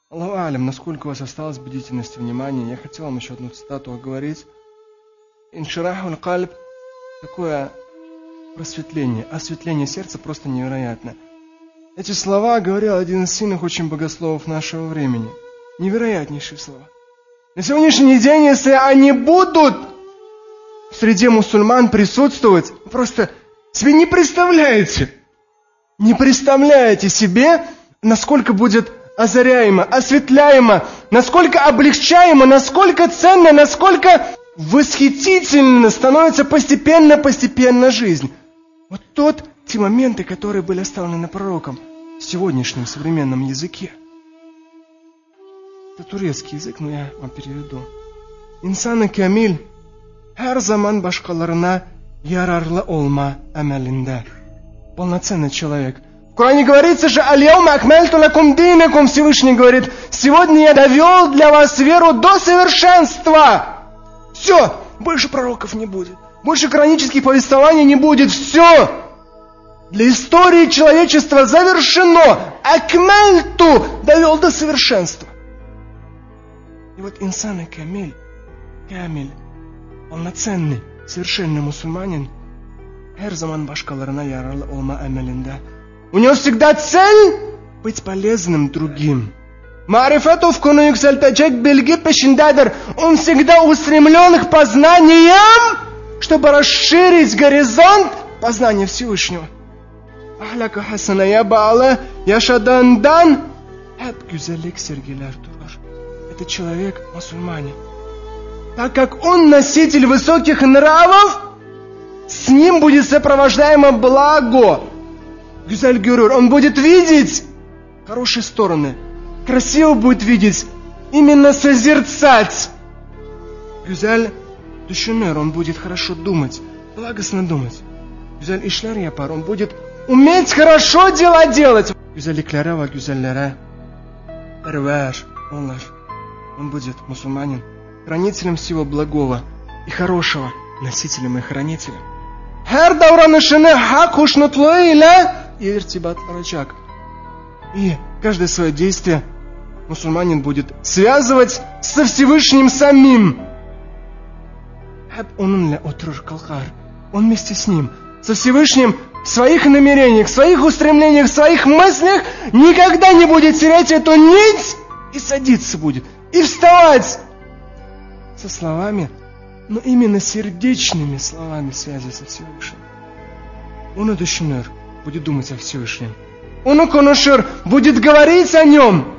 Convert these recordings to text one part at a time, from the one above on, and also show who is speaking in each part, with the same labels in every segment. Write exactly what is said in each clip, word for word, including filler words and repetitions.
Speaker 1: Аллаху алям, насколько у вас осталось бдительности, внимания. Я хотел вам еще одну цитату оговорить. Инширахуль кальб, такое просветление, осветление сердца просто невероятно. Эти слова говорил один из сильных очень богословов нашего времени. Невероятнейшие слова. На сегодняшний день, если они будут в среде мусульман присутствовать, просто себе не представляете, не представляете себе, насколько будет озаряемо, осветляемо, насколько облегчаемо, насколько ценно, насколько восхитительно становится постепенно-постепенно жизнь. Вот тот, те моменты, которые были оставлены пророком в сегодняшнем современном языке. Это турецкий язык, но я вам переведу. Инсаны камиль, her zaman başkalarına yararlı olma amelinde. Полноценный человек. В Коране говорится же, «Аль-яума акмальту лакум динакум», Всевышний говорит, «Сегодня я довел для вас веру до совершенства». Все, больше пророков не будет. Больше коранических повествований не будет. Все. Для истории человечества завершено. Акмальту довел до совершенства. И вот инсан камиль, камиль, полноценный, совершенный мусульманин, her zaman başkalarına yararlı olma amelinde. У него всегда цель быть полезным другим. Марифату в куну юксальтачек бельги пешиндадер. Он всегда устремлен к познаниям, чтобы расширить горизонт познания Всевышнего. Ахляка хасана я баала yaşadandan hep güzellik sergiler durur. Это человек мусульманин. Так как он носитель высоких нравов, с ним будет сопровождаемо благо. Гюзаль гюрюр, он будет видеть хорошие стороны. Красиво будет видеть, именно созерцать. Гюзаль душинер, он будет хорошо думать, благостно думать. Гюзаль ишлар япар, он будет уметь хорошо дела делать. Гюзаль иклярава, гюзаль ляра. Перваш, он будет мусульманин, хранителем всего благого и хорошего, носителем и хранителем. Her davranışını hak hoşnutluğuyla irtibat arayacak. И каждое свое действие мусульманин будет связывать со Всевышним самим. Он вместе с ним, со Всевышним, в своих намерениях, в своих устремлениях, в своих мыслях никогда не будет терять эту нить и садиться будет, и вставать со словами, но именно сердечными словами связи со Всевышним. Он удушнер, будет думать о Всевышнем. Он конушер, будет говорить о нем.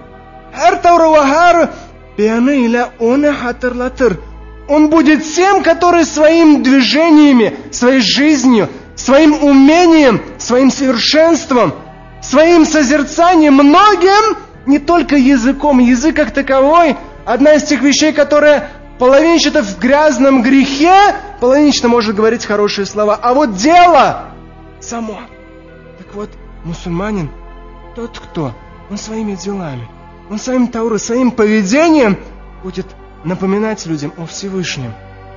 Speaker 1: Он будет тем, который своими движениями, своей жизнью, своим умением, своим совершенством, своим созерцанием, многим, не только языком, язык как таковой, одна из тех вещей, которая половинчато в грязном грехе, половинчато может говорить хорошие слова. А вот дело само. Так вот, мусульманин, тот кто, он своими делами, он своим таурой, своим поведением будет напоминать людям о Всевышнем.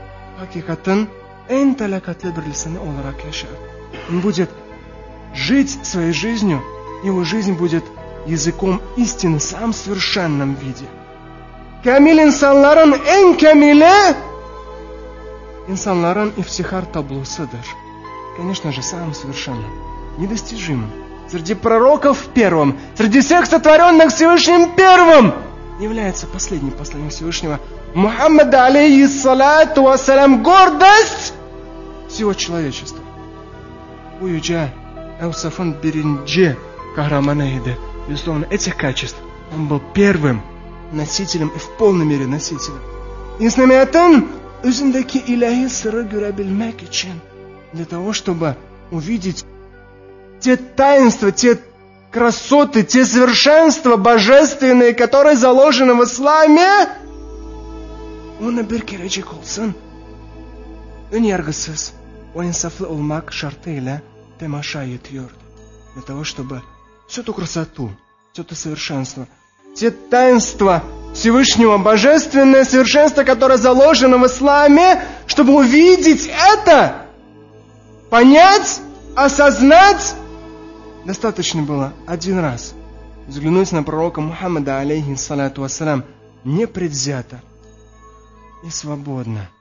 Speaker 1: Он будет жить своей жизнью, его жизнь будет языком истины в самом совершенном виде. Камил insanların en kamili insanların iftihar tablosıdır. Конечно же, самым совершенным, недостижимым. Среди пророков первым, среди всех сотворенных Всевышним первым является последний посланник Всевышнего Мухаммад алейхиссалату вассалям, гордость всего человечества. Уюджа Эусафан Биринджи Кахраманайда. Безусловно, этих качеств он был первым носителем и в полной мере носителем. İslamiyet'in özündeki ilahi sırrı görebilmek için, для того, чтобы увидеть те таинства, те красоты, те совершенства божественные, которые заложены в исламе, ona bir kerecik olsun, ön yargısız ve insaflı olmak şartıyla temaşa yetiyordu. Для того, чтобы всю эту красоту, все это совершенство, те таинства Всевышнего, божественное совершенство, которое заложено в исламе, чтобы увидеть это, понять, осознать, достаточно было один раз взглянуть на пророка Мухаммада, алейхиссалату вассалям, непредвзято и свободно.